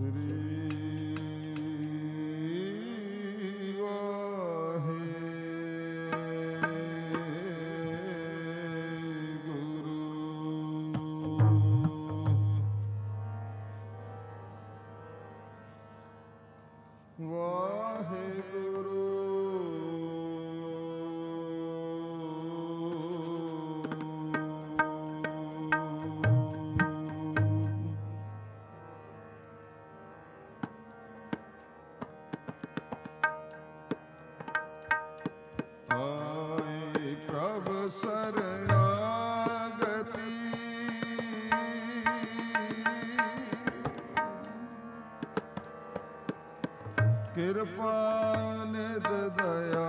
ਕਿਰਪਾ ਨਿਧ ਦਇਆ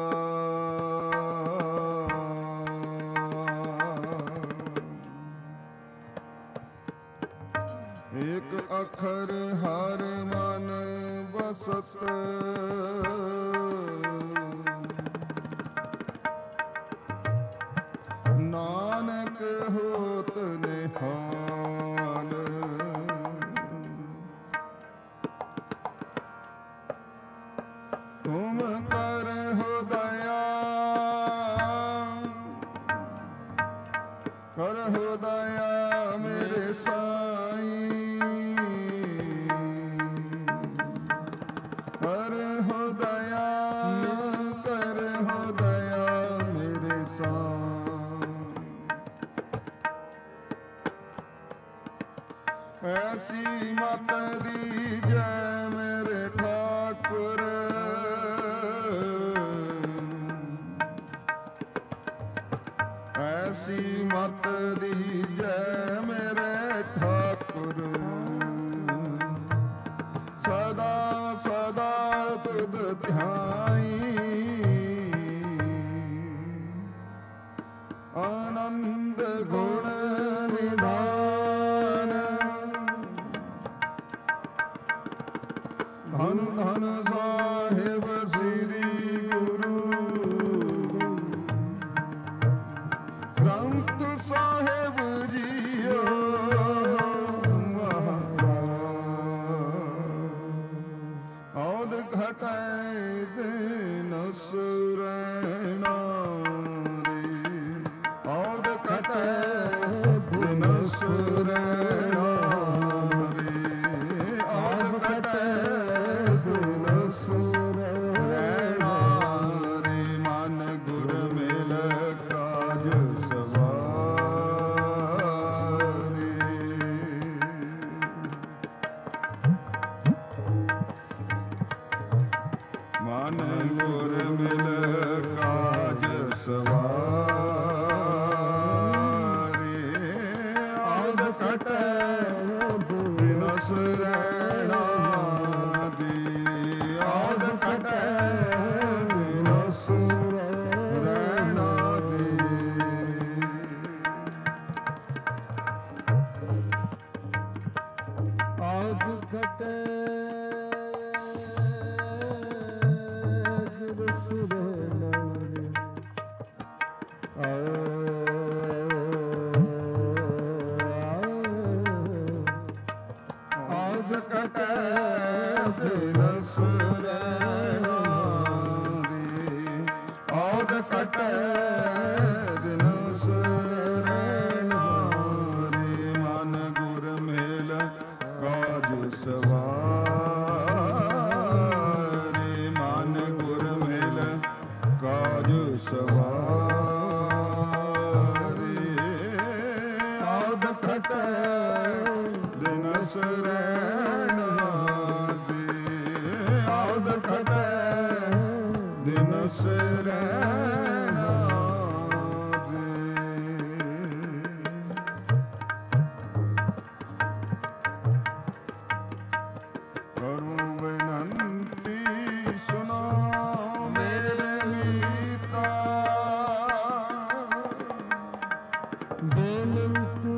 ਏਕ ਅੱਖਰ ਹਰ ਮਨ ਬਸਤ ਨਾਨਕ ਹੋਤ ਨਿਹਾਲ ਤੁਮ ਕਰਹੁ ਦਇਆ ਕਰਹੁ ਦਇਆ ਮੇਰੇ ਸਾਈਂ ਕਰਹੁ ਦਇਆ ਕਰਹੁ ਦਇਆ ਮੇਰੇ ਸਾਈਂ ਐਸੀ ਮਤ ਦੀਜੈ ਮੇਰੇ ਠਾਕੁਰ ਐਸੀ ਮਤ ਦੀਜੈ ਮੇਰੇ ਠਾਕੁਰ ਸਦਾ ਸਦਾ ਤੁਧ ਧਿਆਈ ਆਨੰਦ ਗੁਣ ਨਿਧਾਨ ਧਨ ਧਨ ਸਾਹਿਬ ਸ੍ਰੀ ਗੁਰੂ ਗ੍ਰੰਥ ਸਾਹਿਬ ਜੀਓ ਔਦ ਘਟੈ ਦਿਨ ਸੁਰੈਣਾ ਰੇ ਔਦ ਘਟੈ ਦਿਨ ਸੁਰੈਣਾ ਰੇ ਔਦ ਘਟੈ ਦਿਨ ਸੁਰੈਣਾ ਰੇ ਮਨ ਗੁਰ ਮਿਲ ਕਾਜ ਮਨ ਗੁਰ ਮਿਲ ਕਾਜ ਸਵਾਰੇ ਔਦ ਘਟੈ ਦਿਨ ਸੁਰੈਣਾ ਦੀ ਔਦ ਘਟੈ ਦਿਨ ਸੁਰੈਣਾ ਦੀ ਔਦ ਘਟੈ ਔਦ ਘਟੈ ਦਿਨ ਸੁਰੈਣਾ ਦੀ ਔਦ ਘਟੈ ਦਿਨ ਸੁਰੈਣਾ ਦੀ ਮਨ ਗੁਰ ਮਿਲ ਕਾਜ ਸਵਾਰੇ ਮਨ ਗੁਰ ਮਿਲ ਕਾਜ ਸਵਾਰੇ ਔਦ ਘਟੈ ਦਿਨ ਸੁਰੈਣਾ ਦੀ ਔਦ ਘਟੈ ਦਿਨ ਸੁਰੈਣਾ ਕਰੂੰ ਬੇਨੰਤੀ ਸੁਨੋ ਮੇਰੇ ਮੀਤਾ ਬੇਨੰਤੀ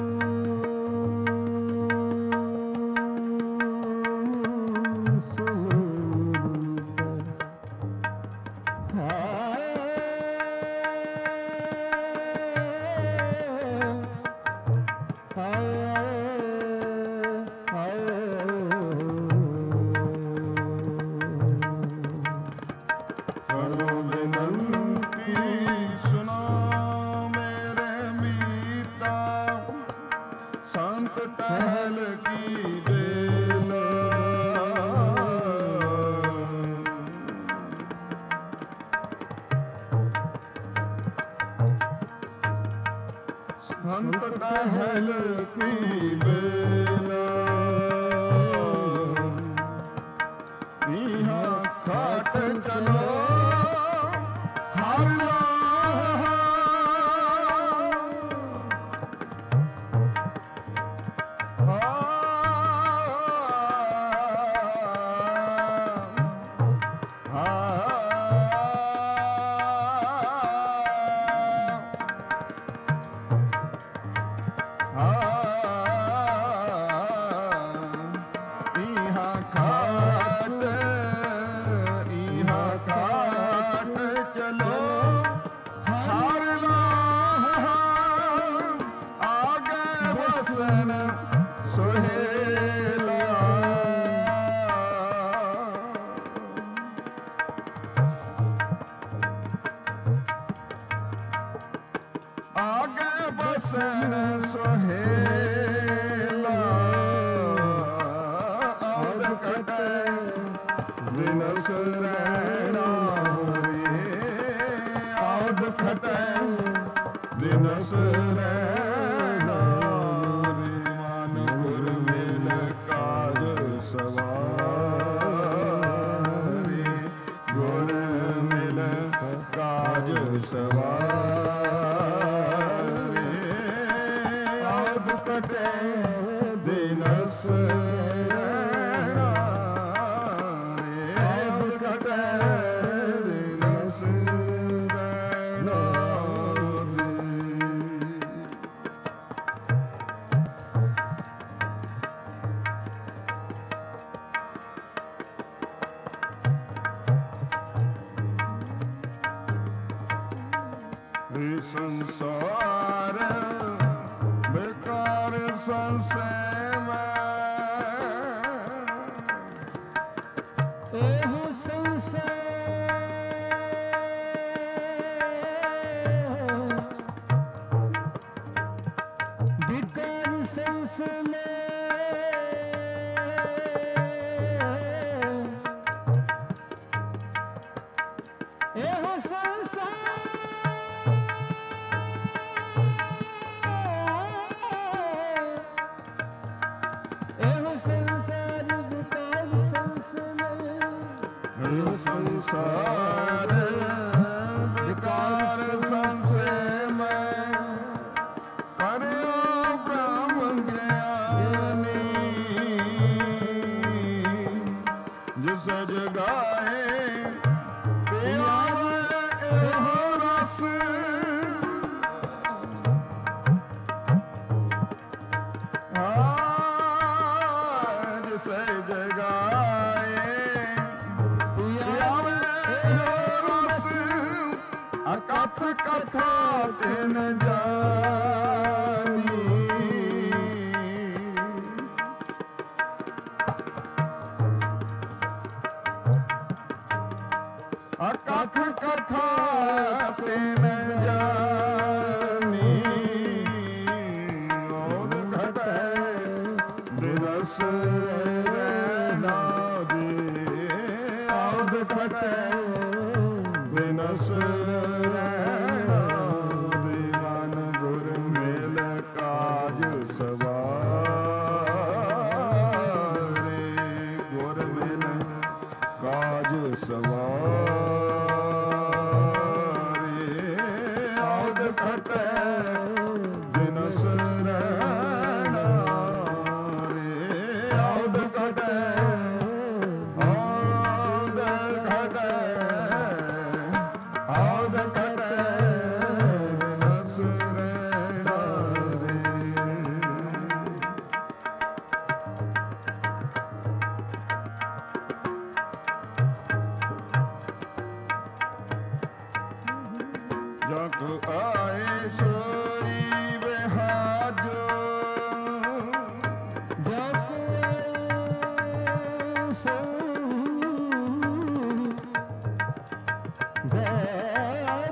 ਸੁਨੋ ਹਾਏ संत टहल की बेला संत टहल की बेला यहाँ खाट चलो हर बसन सोहेला और कटे दिनस रैना रे और कटे दिनस रैना रे मान गुर मिल काज सवारी गुर मिल काज सवारी कटे दिनस रैना रे कटे दिनस रैना रे संसार बेकार संशय में एहो संशय बेकार संशय में एहो संशय संसार विकार संशय में पर्यो ब्रह्म ज्ञानी जिस जगाए पियावे एहो रस जिस जगाए कथ कथा तिन जानी कथ कथा तिन जानी ओद घटे दिनस रैना दे ओद घटे दिनस रैना दीवान गुर मेल काज सवारे गुर मेल काज सवारे औद खटे दिनस रैना रे औद खटे औद खटे औद खटे दिनस रैना रे जग आए सोरी बेहाजो जग आए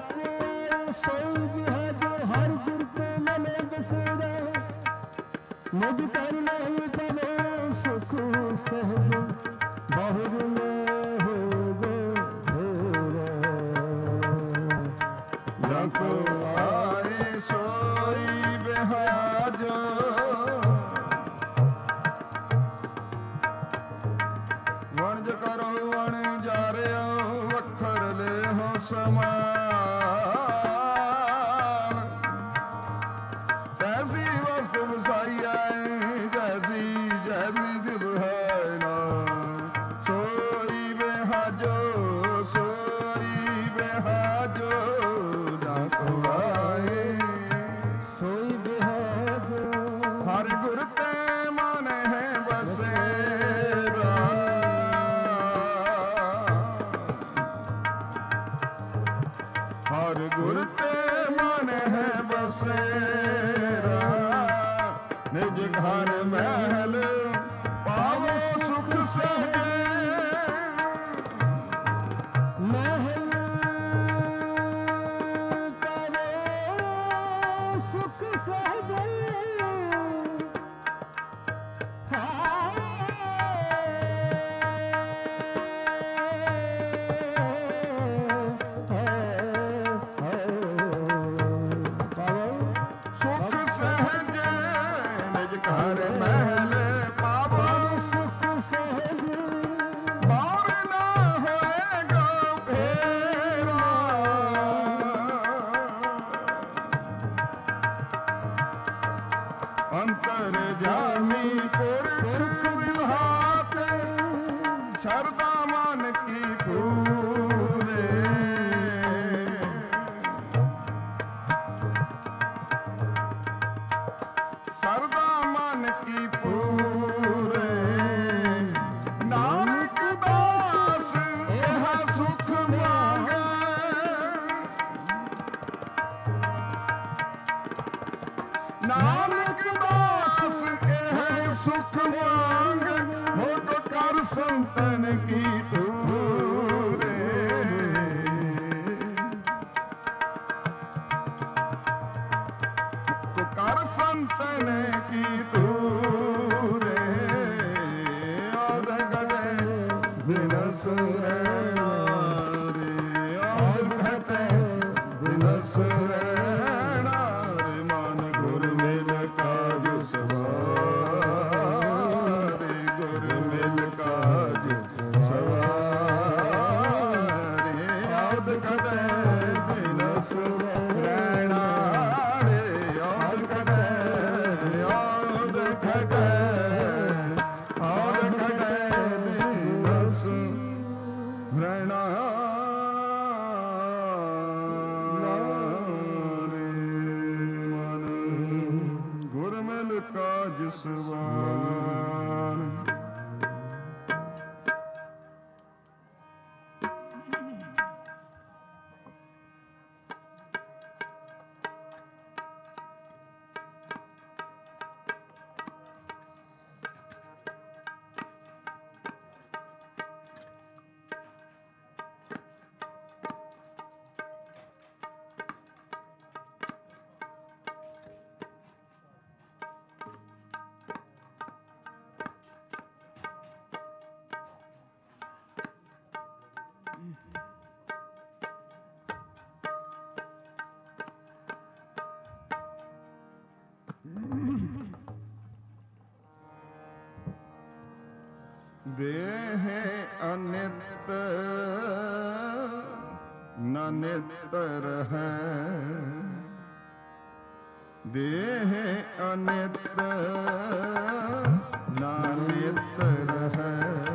सोई बेहाजो हर गुर को मने बसेरा मुझ कर नहीं पवे सुख सहज बहुर में हो गो जको आए सोई बिहाजो वणज करो वण जारियो वखर ले हो समान ऐसी वस्तु वसाई आए जैसी जैसी जिब है ना सोई बिहाजो सोई बिहाजो जाको आए सोई बिहाजो हर गुर ते मन है बसेरा हर गुर ते मन है बसेरा निज घर महल पावो सुख सहजे महल पावो सुख सहज सुख सहजे निज घर महल पावो सुख सहज बार ना होएगा फेरा अंतर जामी पुरख विधात शरदा मन की पूरे सरदा मन की पूरे नानक दास यह सुख मांगे नानक दास यह सुख मांगे मोट कर संतन की तूरे कर संतन की तूरे आद गड़े दिनस रहना रे आद घटे दिनस रहना रे मन गुर मिल काज सवारे गुर मिल काज सवारे आद घटे दिनस रहना रे आद घटे आद घटे आद घटे दिनस रहना रे मन गुर मिल काज सवार देह अनित न नितर है देह अनित न नितर है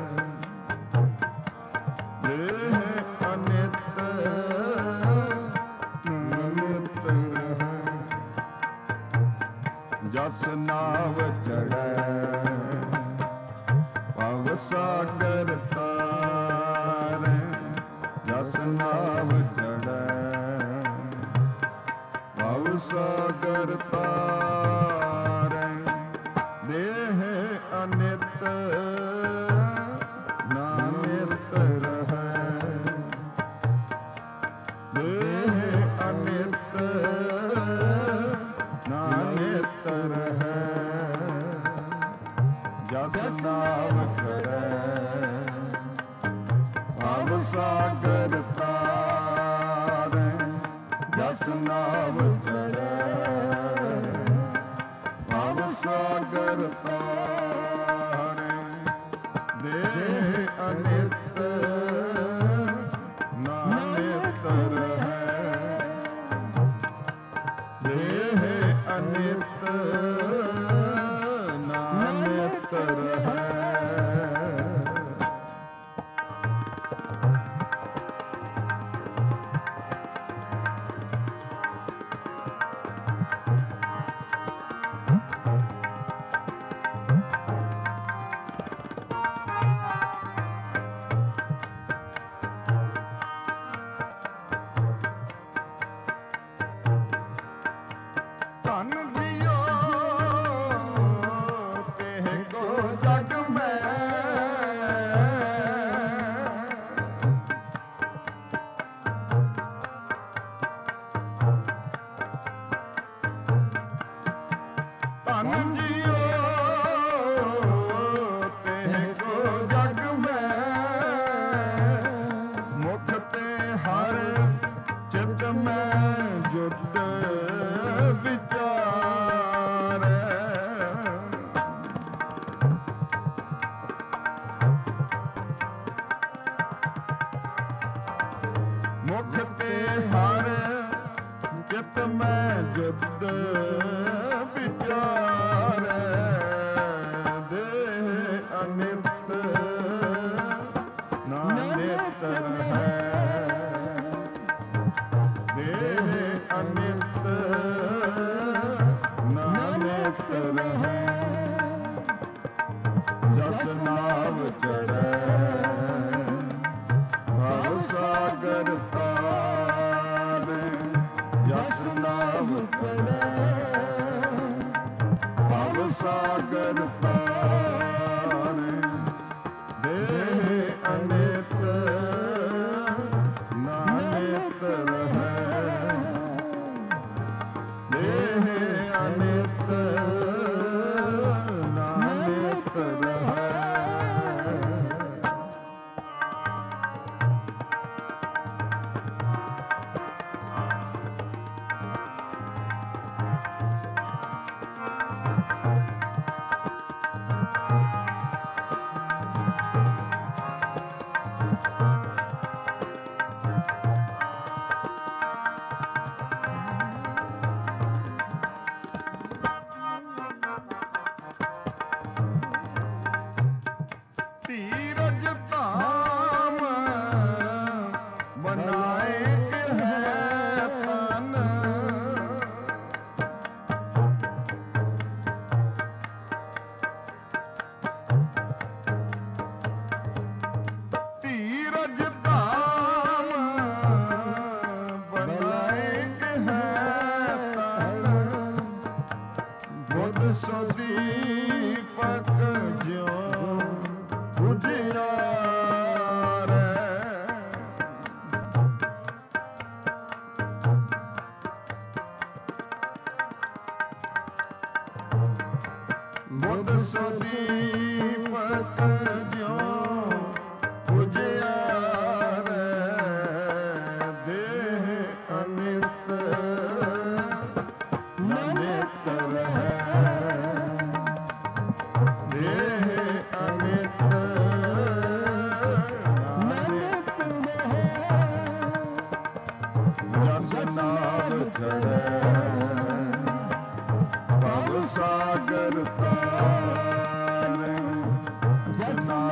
देह अनित न नितर है जस नाव चढ़ै भव सागर तारै जस नाव चढ़ै भव सागर तारै देह अनित ना नित रहै देह अनित ना नित रहै ਜਸ ਨਾਮ ਚੜੈ ਭਵ ਸਾਗਰ ਤਾਰੈ ਜਸ ਨਾਮ ਚੜੈ ਭਵ ਸਾਗਰ ਤਾਰੈ ਦੇਹ ਅਨਿਤ ਨਾਨਿਤ ਰਹੈ ਦੇਹ ਅਨਿਤ ਨਾਨਿਤ ਰਹੈ ਧਨ ਜੀਓ ਤੇਹ ਕੋ ਜਗ ਮੈਂ ਧਨ ਜੀਓ ਤੇਹ ਕੋ ਜਗ ਮੈਂ ਮੁਖ ਤੇ ਹਰ ਚਿਤ ਮੈਂ ਜੁਤ ਵਿਚਾਰੈ ਮੁਖ ਤੇ ਹਰ ਚਿਤ ਮੈਂ ਜੁਤ ਵਿਚਾਰੈ ਦੇਹ ਅਨਿਤ ਨਾਨਿਤ ਰਹੈ ਦੇਹ ਅਨਿਤ ਨਾਨਿਤ ਰਹੈ ਜਸ ਨਾਮ ਚੜੈ ਭਵ ਸਾਗਰ ਤਾਰੈ ਜਸ ਨਾਮ ਚੜੈ ਭਵ ਸਾਗਰ ਤਾਰੈ ਦੇਹ ਅਨਿਤ ਨਾਨਿਤ ਰਹੈ ਦੇਹ ਅਨਿਤ ਨਾਨਿਤ ਰਹੈ ਧੀਰਜ ਧਾਮ ਬਨਾਏ ਹੈ ਤਨ ਧੀਰਜ ਧਾਮ ਬਨਾਏ ਹੈ ਤਨ ਬੁੱਧ ਸੁਦੀਪਕ ਜਿਉ ਉਜਿਆਰੈ ਬੁੱਧ ਸੁਦੀਪਕ ਜਿਉ ਉਜਿਆਰੈ ਦੇਹ ਅਨਿਤ ਨਾਨਿਤ ਰਹੈ ਦੇਹ ਅਨਿਤ ਨਾਨਿਤ ਰਹੈ ਜਸ ਨਾਮ ਚੜੈ ਭਵ ਸਾਗਰ ਤਾਰੈ ਜਸ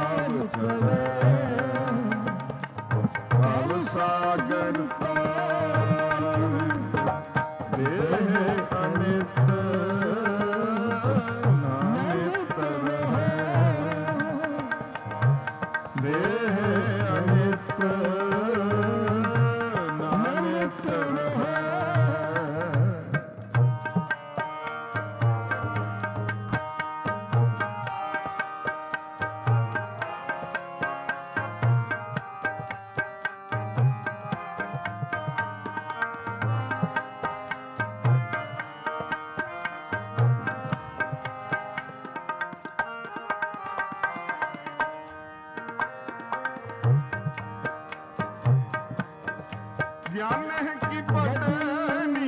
ज्ञान की पटनी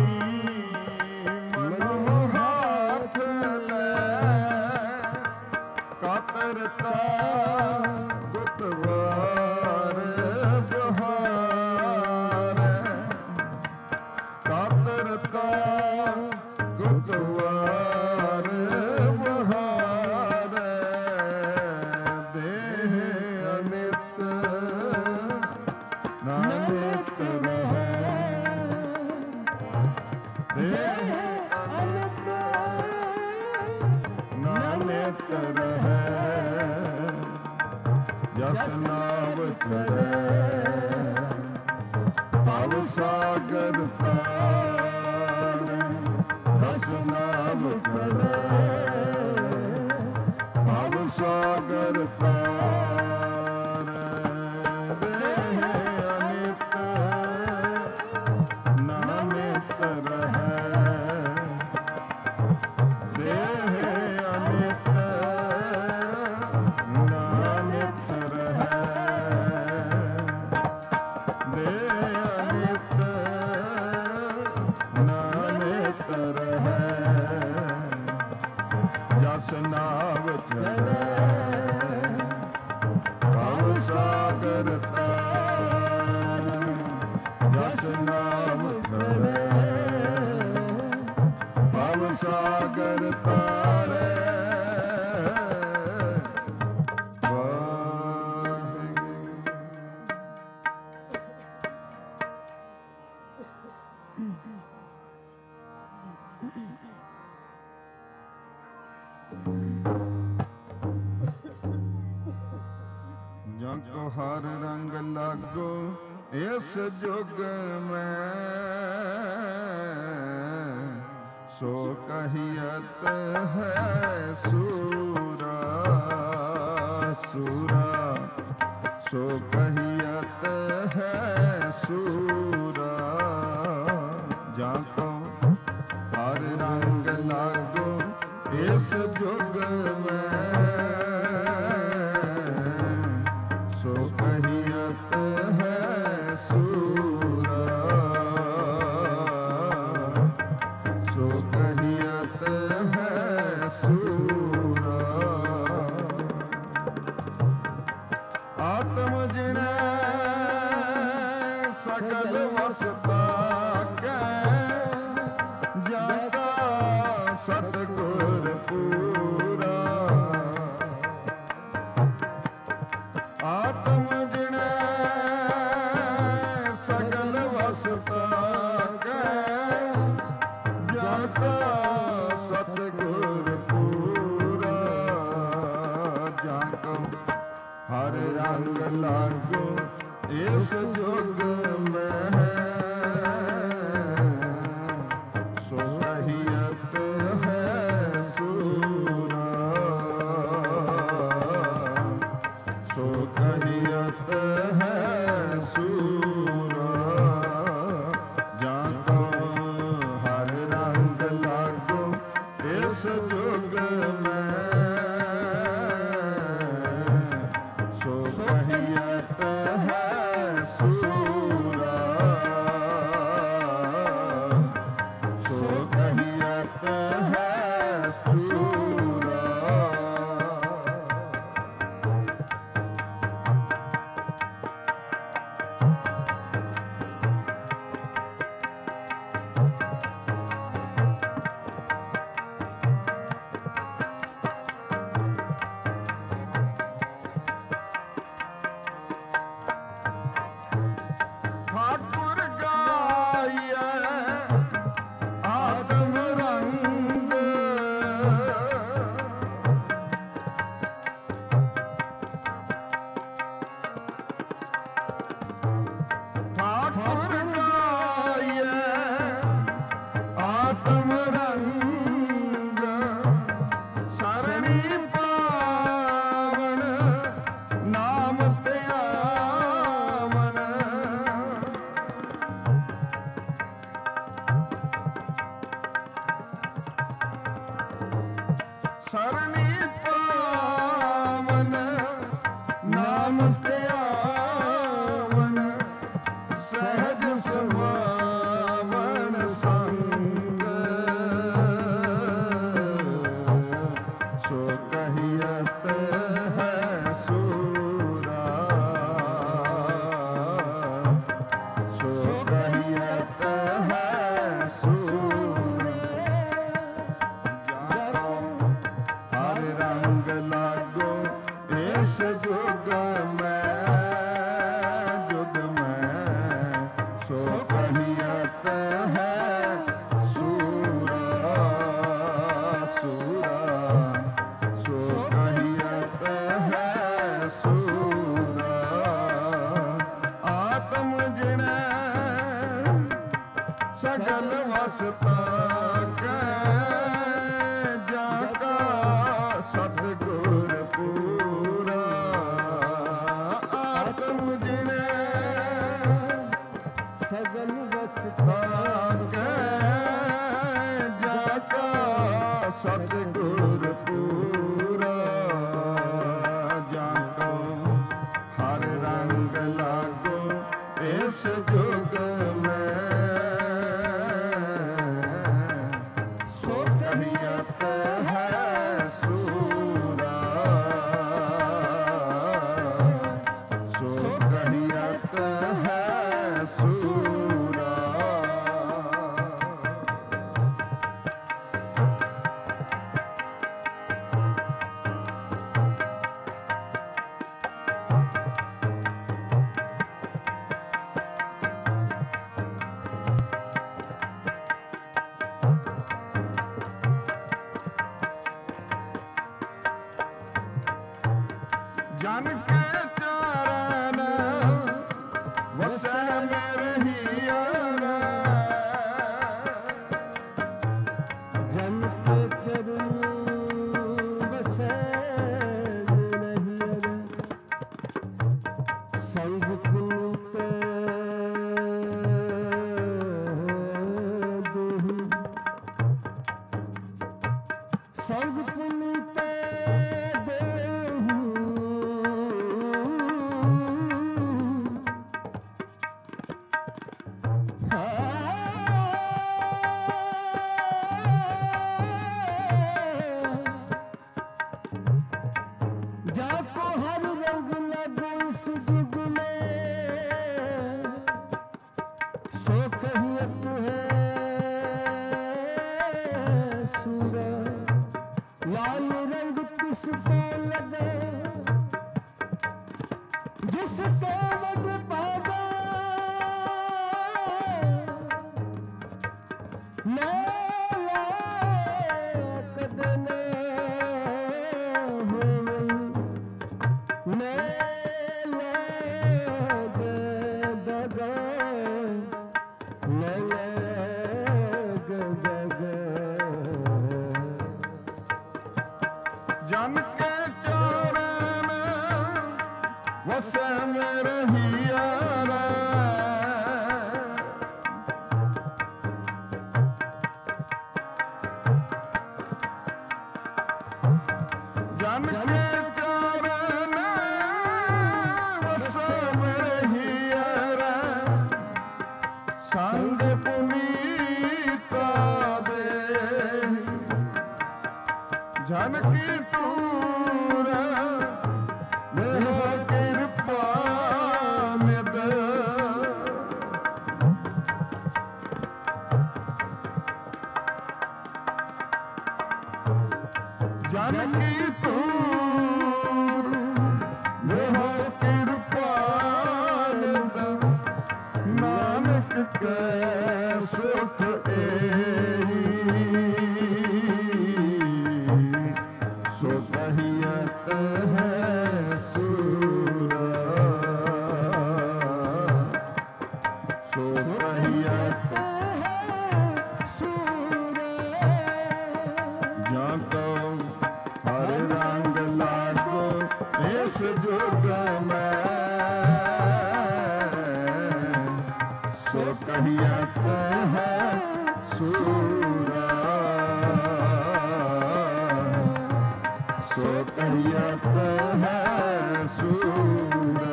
मनो हाथ ले कातरता गुतवार बहार कातरता गुतवार बहार देह अनित नानित रहे देह अनित नानित रहे जस नाम चढ़े भव सागर तारे जस नाम चढ़े भव सागर तारे देह अनित नानित रहे देह अनित नानित रहे देह अनित नानित रहे जस नाव चढ़े भव सागर तारे जस नाम चढ़े भव सागर तारे जग हर रंग लागो इस जुग में सो कहियत है सूरा सूरा सो कहियत है सूरा जाको हर रंग लागो इस जुग में सो कहियत है सूरा सो कहियत है सूरा आत्म जिणे सकल वसता के जाता सतगुर पूरा आत्म जिणे सकल वसता के जाता सतगुर पूरा जाको हर रंग लागो इस जुग में सो कहियत है सूरा सो कहियत है सूरा जाको हर रंग लागो इस जुग में सो कहियत है सूरा सो कहियत है सूरा ठाकुर गाये आत्म रंग ठाकुर गाये आत्म रंग सरणी पावन नाम त्यावन सरणी पावन नाम त्यावन सहज कहियत है सूरा सो कहियत है सूरा जाको हर रंग लागो इस जुग में सो कहियत है सूरा सूरा सो कहियत है सूरा आत्म जिने सगल वसता के जाका सतगुर पूरा आत्म जिने सगल वसता के जाका सतगुर पूरा जाको हर रंग लागो इस जुग में सो कहियत है सूरा सो कहियत है सूरा जन के चरण वसै मेरे हियारा जन के चरण बसै नहीं संग पुनीत देहु संग पुनीत जाको हर रंग लगो इस जुग में सो कहियत है सूरा लाल रंग किसको लगे जिसके वड पागा मेला कदन जन के चरण वसै मेरे हियारा जन के चरण वसै मेरे हियारा संग पुनीता दे जनकी तूर मेह कृपा निद जनकी तूर मेह कृपा निद नानक के सुख सो कहियत है सूरा सो कहियत जाको हर रंग लागो इस जुग में सो कहियत है सूरा सो कहियत है सूरा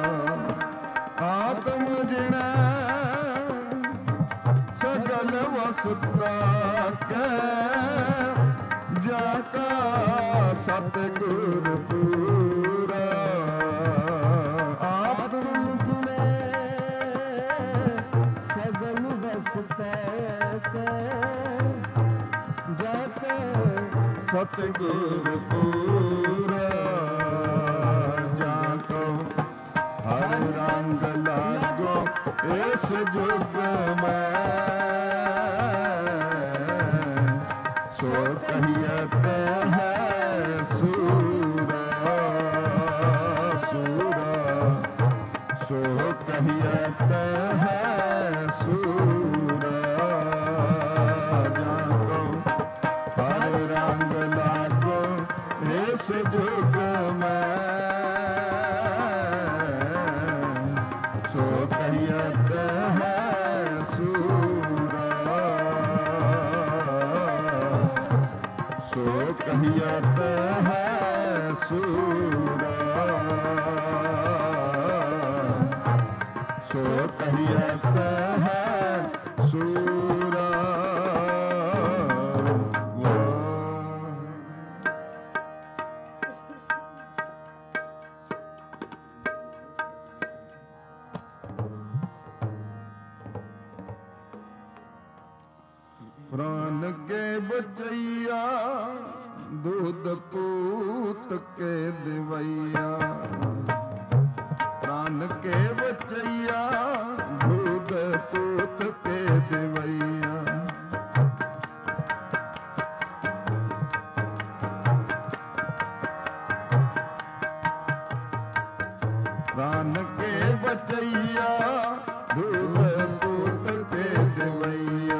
आत्म जिने सगल वसता के जाका सतगुर पूरा आप तुम में सजन बसता जाके सतगुर पूरा जाको हर रंग लागो इस जुग में सो कहियत है सूरा सूरा सो कहियत है सूरा जाको हर रंग लागो इस जुग में सो कहियत है सूरा सो कहियत है सूरा सो कहियत है सूरा प्राण के बचैया दूध पूत के दिवैया प्राण के बचैया दूध पूत के दिवैया प्राण के बचैया दूध पूत के दिवैया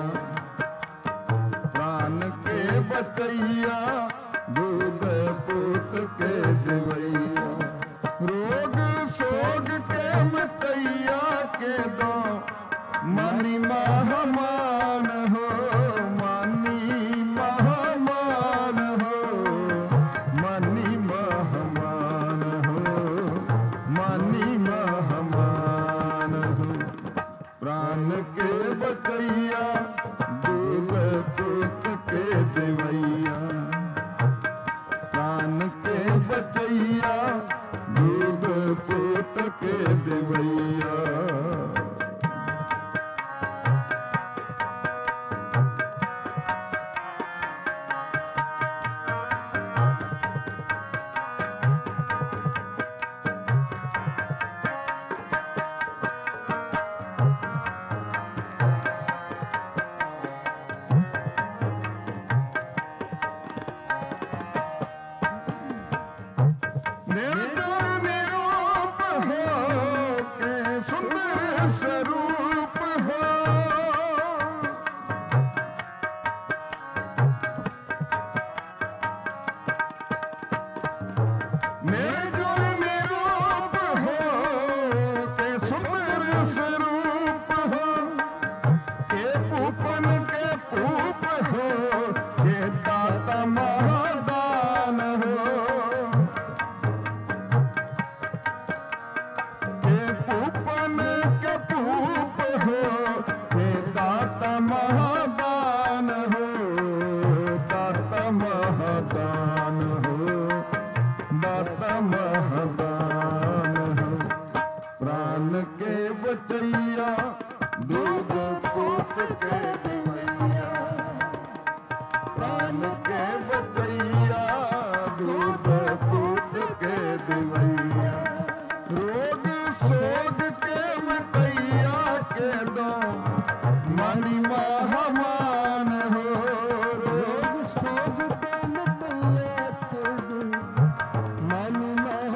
प्राण के बचैया दूध पूत के दिवैया रोग सोग के मिटैया के दो मानी महमान हो मानी महमान हो मानी महमान हो मानी महमान हो प्राण के बचैया दूध पूत के दिवैया प्राण के बचैया दूध पूत के दिवैया निर्जन निरूप हो के सुंदर स्वरूप हो निर्जन निरूप हो के सुंदर स्वरूप हो के पूपन के पूप हो के दाता महादान हो के पूपन के पूप हो के दाता महादान हो दाता महादान हो दाता महादान हो प्राण के बचैया दूध पूत के दिवैया प्राण के बचैया दूध पूत के दिवैया रोग सोग के मिटैया के दो मानी महमान हो रोग सोग के मिटैया के दो मानी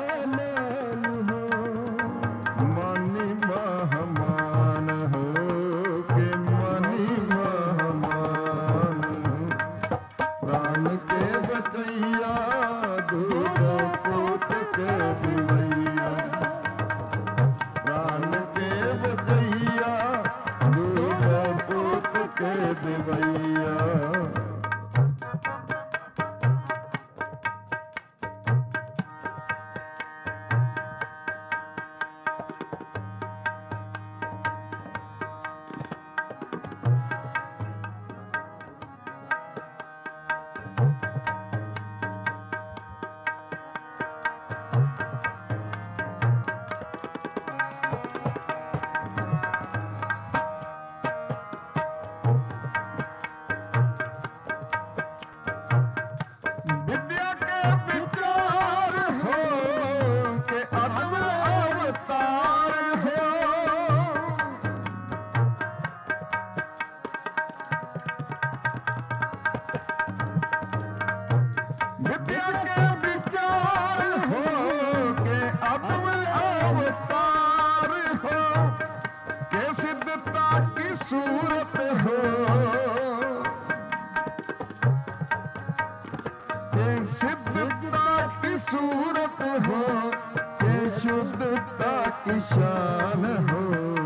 सूरत हो के शुद्धता की शान हो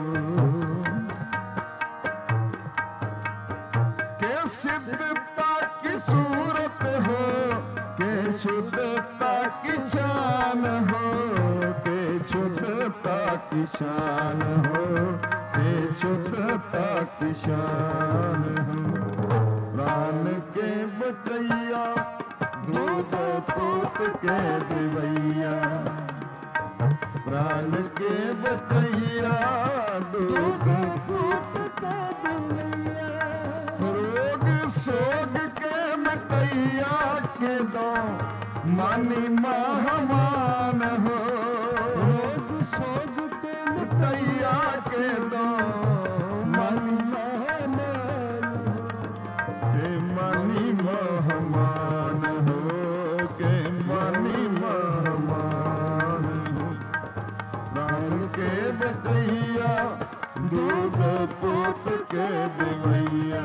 के सिद्धता की सूरत हो के शुद्धता की शान हो के शुद्धता की शान हो के शुद्धता की शान हो प्राण के बचैया दूध पूत के दिवैया प्राण के बचैया दूध पूत के दिवैया रोग सोग के मिटैया के दो मानी महमान हो रोग सोग के मिटैया के दो मानी महमान के मानी महमान हो के मानी महमान हो प्राण के बचैया दूध पूत के दिवैया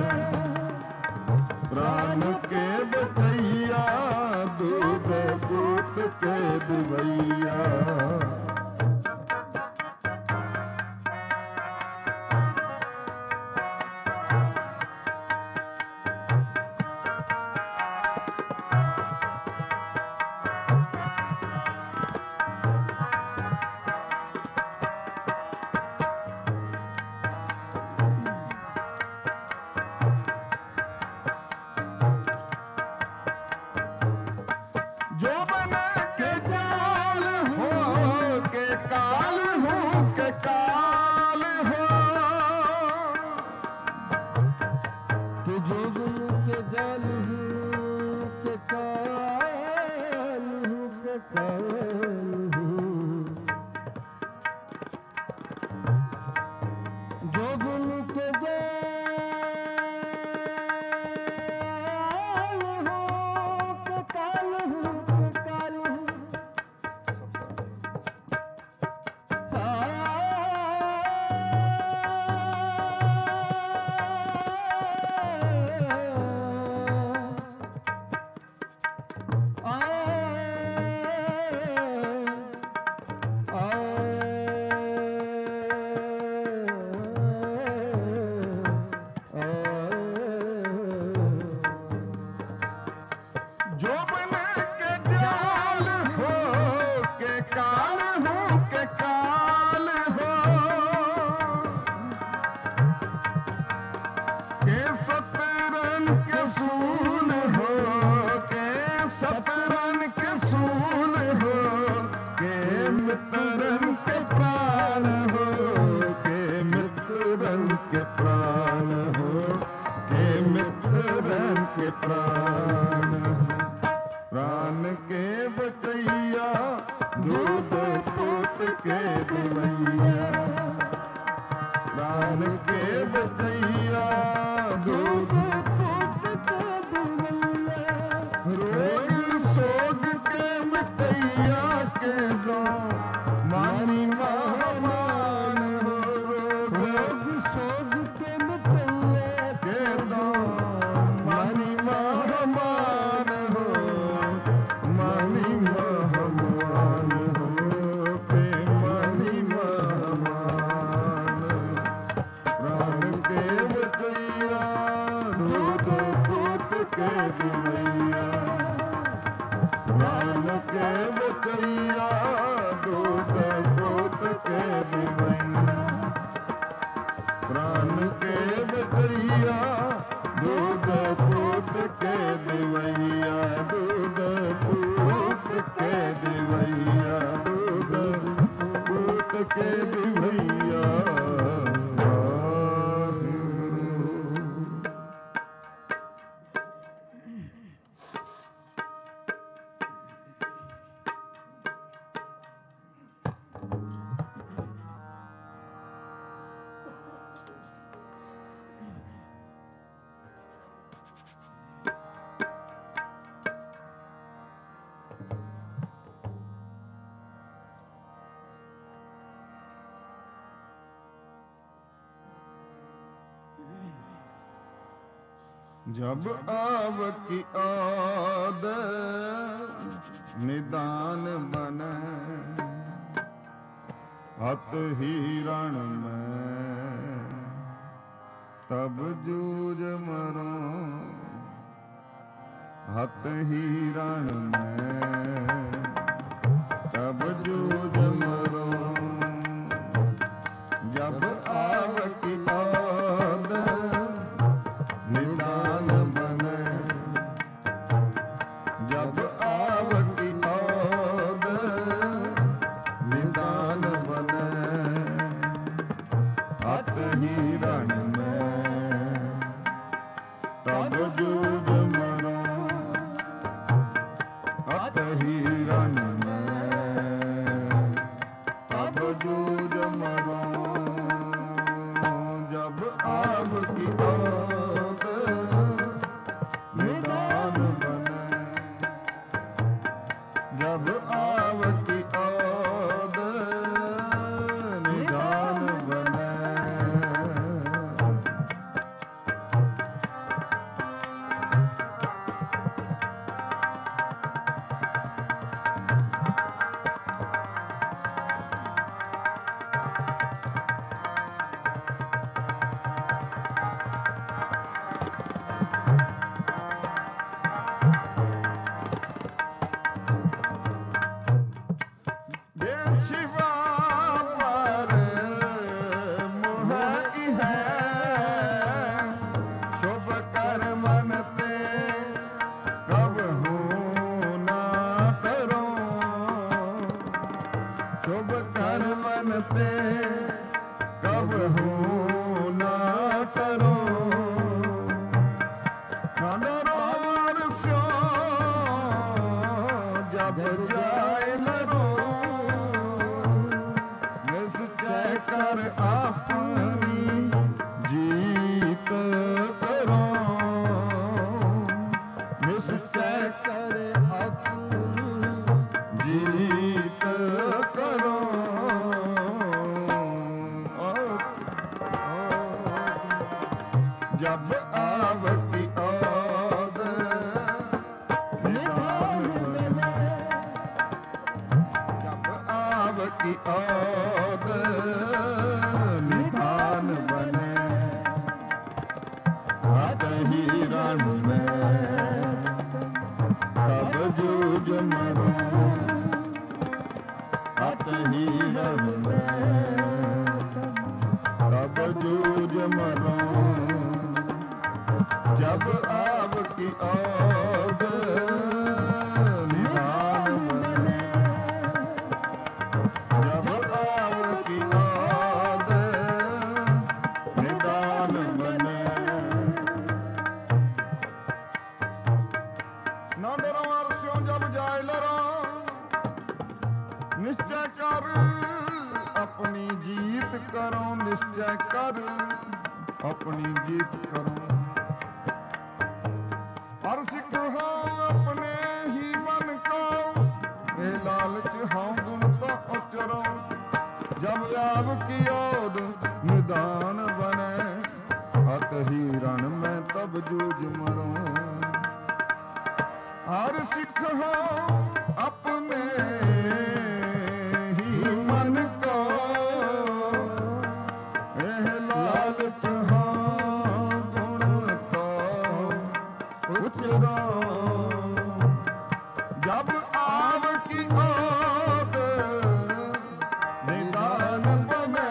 प्राण के बचैया दूध पूत के दिवैया जो बने के जाल हो के काल हो के काल हो कि जो गुरु के जाल हूँ के काल हूँ के काल हूँ जो गुरु के जाल हूँ के काल हूँ के काल हूँ जो बने के जाल हो के काल हो के काल हो के सतरन के सूल हो के सतरन के सूल हो के मित्रन के प्राण हो के मित्रन के प्राण हो के मित्रन के प्राण हो प्राण के बचैया दूध पूत के दिवैया प्राण के बचैया दूध पूत के दिवैया रोग सोग के मिटैया के दो मानी महमान हो रोग सोग के मिटैया के दो मानी महमान हो मानी महमान हो के मानी महमान प्राण के बचैया दूध पूत के दिवैया प्राण के बचैया दूध पूत के दिवैया प्राण के बचैया दूध पूत के दिवैया दूध पूत के दिवैया दूध पूत के दिवैया जब आव की आद निदान बने अत हिरण में तब जूझ मरो हत हिरण में तब जूझ मरो जब आवकी औद निदान बने जब आवकी औद निदान बने अत हिरण में तब जूझ मरो अत हिरण में तब जूझ मरो जब आवकी औद निदान बने जब आवकी औद निदान बने शिवा पर मोह है शुभ कर मन ते कब हूँ ना करो शुभ कर मन ते कब हूँ ना करो नर स्यो जब जाए लरो निश्चय कर अपनी जीत करो निश्चय कर अपनी जीत करो जब आवकी औद निदान बने जब आवकी औद निदान बने अत हिरण में तब जूझ मरो अत हिरण में तब जूझ मरो जब आवकी औद निदान बने जब आवकी औद निदान बने न डरो अर्ष्यों जब जाए लरो निश्चय कर अपनी जीत करो निश्चय कर अपनी जीत करो हर सिख हो अपने ही मन को ए लालच हाँ गुण तो उचरो जब आवकी औद निदान बने अत हिरण में तब जूझ मरो हर सिख हो अपने ही मन को ए लालच हाँ गुण तो उचरो जब आवकी औद निदान बने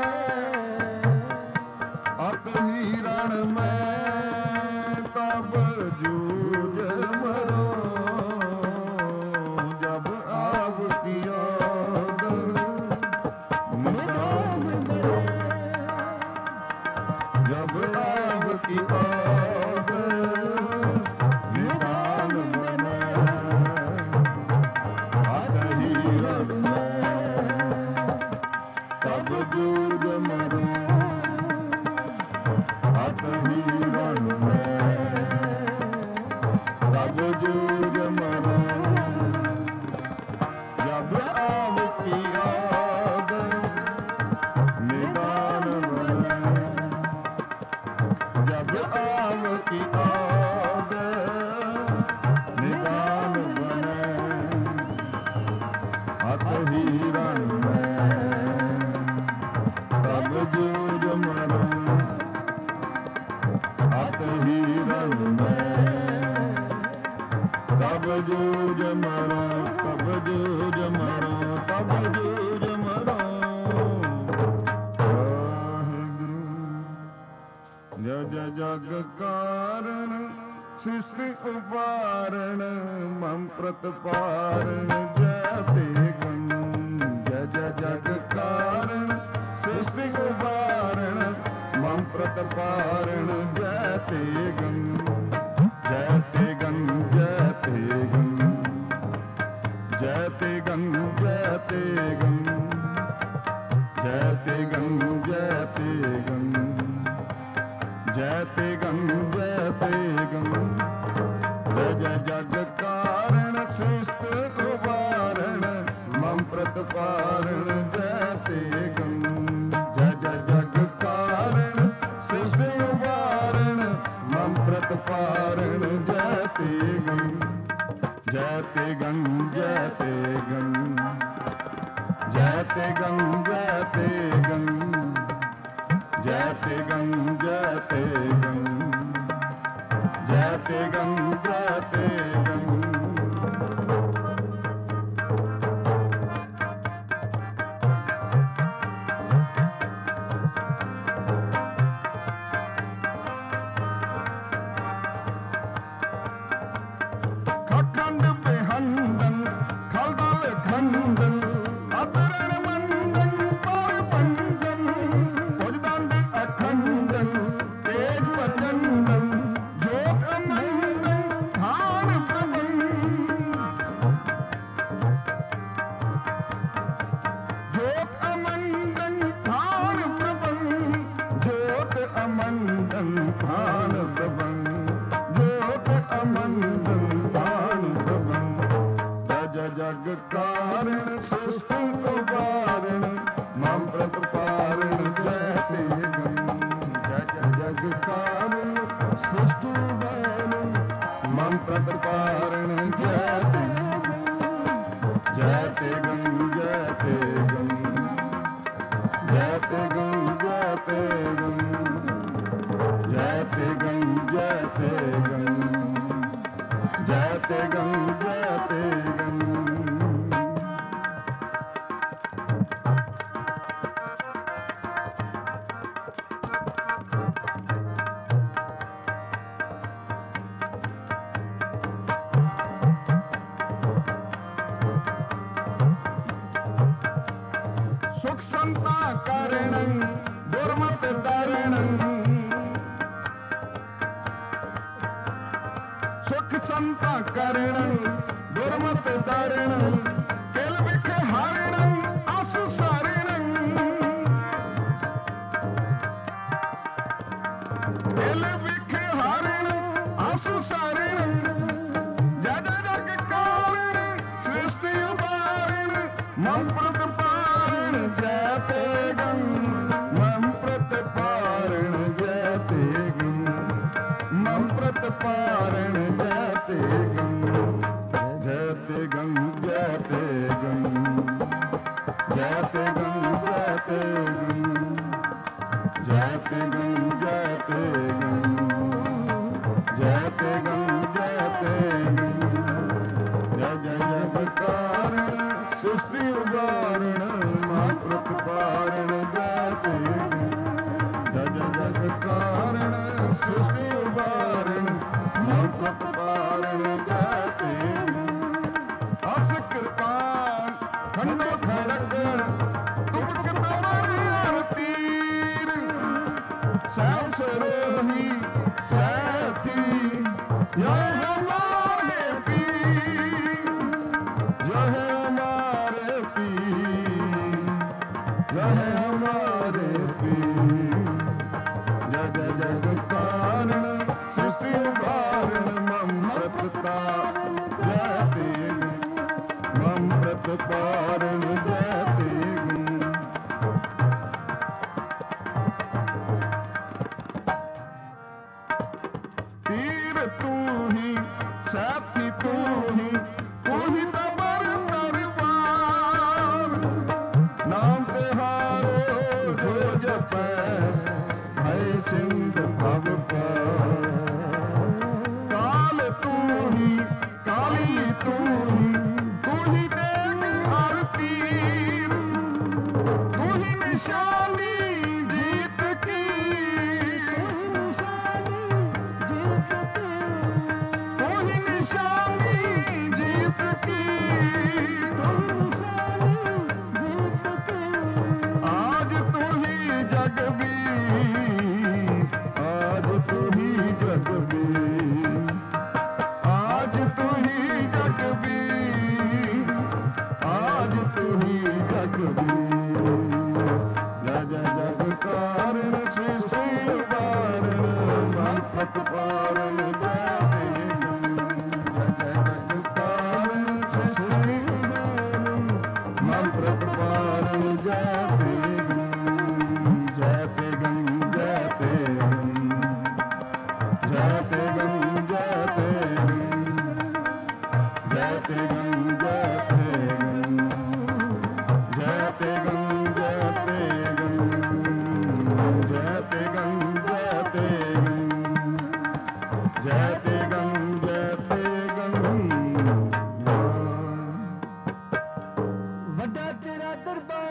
अत हिरण में तब जूझ मरो जब आवकी औद निदान बने जब आवकी औद निदान बने अत हिरण में तब जूझ मरो अत हिरण में तब जूझ मरो जब आवकी औद निदान बने जब आवकी औद निदान बने अत हीरण में तब जूझ मरो अत हीरण में तब जूझ मरो तब जूझ मरो तब जूझ मरो जय जग कारण सृष्टि उपारण मम प्रतिपारण जयते गं जय जग कारण सृष्टि उपारण मम प्रतिपारण जयते गं जयते गं जयते गं जयते गं जयते गं जयते गं जयते गं जयते गं जयते गं जय जग कारण सृष्टि उपारण मम प्रतिपारण जयते गं जय जग कारण सृष्टि उपारण मम प्रतिपारण जयते गं जयते गं जयते गं जयते गं जयते गं जयते गं जयते गं जयते गं जयते गं खखंड बेहंदन खलदल खंदन अतरण मंदन पार पंदन उजदंड अखंडन तेज प्रचंडन ज्योत अमंडन धान प्रबन ज्योत अमंडन धान प्रबन ज्योत अमंडन धान प्रबन ज्योत अमंडन धान प्रबन जय जग कारण सृष्टि उपारण मम प्रतिपारण जयते गं जय जग कारण सृष्टि उपारण मम प्रतिपारण जयते जयते गं जयते गं जयते गं जयते गं जयते गं जयते गं जयते गं जयते गं सुख संता कारणं दुर्मत दारणं सुख संता कारणं दुर्मत दारणं केलविख हारणं आसु सारणं केलविख हारणं आसु सारणं जय जग कारण सृष्टि उपारण मम प्रतिपारण जयते गं मम प्रतिपारण जयते गं मम प्रतिपारण जयते गं जयते गं जयते गं जयते गं जयते गं जयते गं जयते गं जयते गं जयते गं जय जग कारण सृष्टि उदाहरण मम प्रतिपारण जयते जय जग कारण सृष्टि उदाहरण मम प्रतिपारण जयते अस कृपान खंडो खड़गण तुम कृतवर तीर सैव सरोही साथी यह हमारे पीर यह हमारे पीर यह हमारे पीर जय जग कारण सृष्टि उदाहरण मम प्रतिपारण जयते मम प्रतिपारण जयते तीर तू ही साथी तू ही तबर तलवार ਨਿਸ਼ਾਨੀ ਜੀਤ ਕੀ, ਕੋਈ ਨਿਸ਼ਾਨੀ ਜੀਤ ਕੀ, ਕੋਈ ਨਿਸ਼ਾਨੀ ਜੀਤ ਕੀ, ਕੋਈ ਨਿਸ਼ਾਨੀ ਜੀਤ ਕੀ। आज तू ही जग भी, आज तू ही जग भी, आज तू ही जग भी, आज तू ही जग भी। जय जय जग कारण सृष्टि पारण मन प्रतिपारण जय जय जग कारण सृष्टि पारण मन प्रतिपारण जय जयते गं जयते गं जयते गं जयते गं जयते गं जयते गं जयते गं जयते गं जयते गं जयते गं जयते गं जयते गं। ਵੱਡਾ ਤੇਰਾ ਦਰਬਾਰ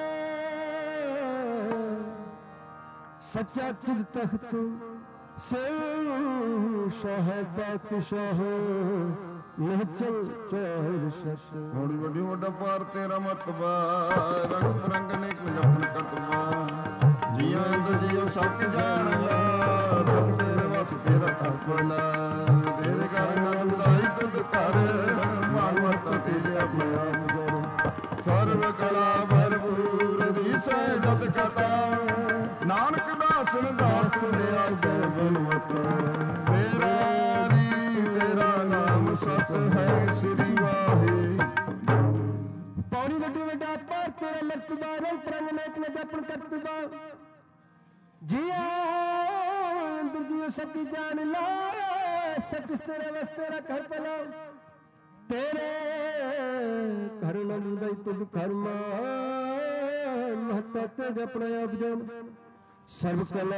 ਸੱਚਾ ਤੁਧ ਤਖਤ ਸੇ ਸ਼ਾਹ ਬਾਦਸ਼ਾਹ ਨਿਹਚਲ ਚੌਰ ਸਤ। ਥੋੜੀ ਵੱਡੀ ਵੱਡਾ ਪਾਰ ਤੇਰਾ ਮਰਤਬਾ ਰੰਗ ਬਰੰਗ ਨੇ ਜਪਨ ਕਰਤਬਾ ਜੀਆਂ ਅੰਦਰ ਜੀਓ ਸਭ ਜਾਣਦਾ ਸਭ ਤੇਰੇ ਵਸ ਤੇਰਾ ਤਰਪਲਾ ਤੇਰੇ ਘਰ ਨੰਦਾਈ ਤੁਧ ਘਰ ਮਾਨਵਤਾ ਤੇਰੇ ਆਪਣੇ ਆਪ ਜਰ ਸਰਵ ਕਲਾ ਭਰਪੂਰ ਦੀ ਸਹਿਜਤ ਕਥਾ ਨਾਨਕ ਦਾਸਨ ਦਾਸ ਦੇ ਆਗੇ ਬਨਵਤ ਤੇਰਾ ਰੀ ਤੇਰਾ ਨਾਮ ਸਤ ਹੈ ਸ੍ਰੀ ਵਾਹਿਗੁਰੂ। ਪੌੜੀ ਵੱਡੀ ਵੱਡਾ ਪਾਰ ਤੇਰਾ ਮਰਤਬਾ ਰੰਗ ਪ੍ਰੰਗ ਨੇਕ ਨੇ ਜਪਨ ਕਰਤਬਾ ਜੀਆ ਅੰਦਰ ਜੀਓ ਸਭ ਦੀ ਜਾਣ ਲਾ ਸਚ ਤੇਰੇ ਵਸ ਤੇਰਾ ਘਰ ਪਲਾ ਤੇਰੇ ਘਰ ਨੰਦਾਈ ਤੁਧ ਘਰ ਮਾਨ ਮਹਤਾ ਤੇ ਜਪਣਾ ਆਪ ਜਨ ਸਰਬ ਕਲਾ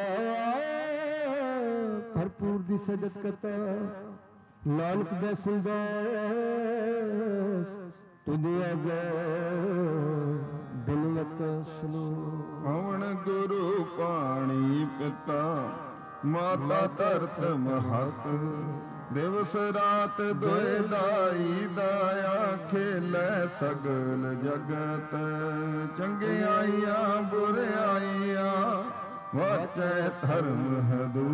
ਭਰਪੂਰ ਦੀ ਸਜਤ ਕਤਾ ਨਾਨਕ ਦਾ ਸੰਦਾਸ ਤੁਧ ਆਗੇ ਬਿਨਵਤ ਸੁਨੋ। ਪਵਨ ਗੁਰੂ ਪਾਣੀ ਪਿਤਾ ਮਾਤਾ ਧਰਤ ਮਹਤ ਦਿਵਸ ਰਾਤ ਦੁਇ ਦਾਈ ਦਾਇਆ ਖੇਲੇ ਸਗਲ ਜਗਤ ਚੰਗਿਆਈਆਂ ਬੁਰਿਆਈਆਂ ਵਾਚੈ ਧਰਮ ਹਦੂ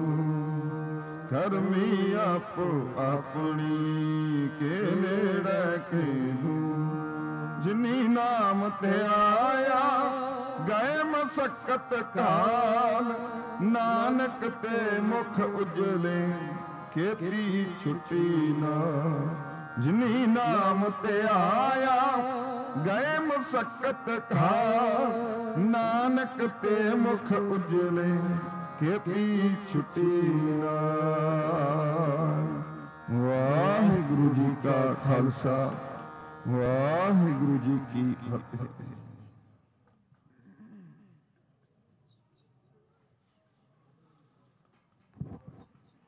ਕਰਮੀ ਆਪੋ ਆਪਣੀ ਕੇ ਨੇੜੇ ਕੀਨੂ ਜਿਨੀ ਨਾਮ ਤੇ ਆਇਆ ਗਏ ਮਸਕਤ ਕਾਲ ਨਾਨਕ ਤੇ ਮੁਖ ਉਜਲੇ ਖੇਤੀ ਛੁੱਟੀ ਨਾ ਜਿਨੀ ਨਾਮ ਤੇ ਆਇਆ ਗਏ ਮਸਕਤ ਕਾਲ ਨਾਨਕ ਤੇ ਮੁਖ ਉਜਲੇ ਖੇਤੀ ਛੁੱਟੀ ਨਾ। ਵਾਹਿਗੁਰੂ ਜੀ ਕਾ ਖਾਲਸਾ ਵਾਹਿਗੁਰੂ ਜੀ ਕੀ ਫਤਿਹ।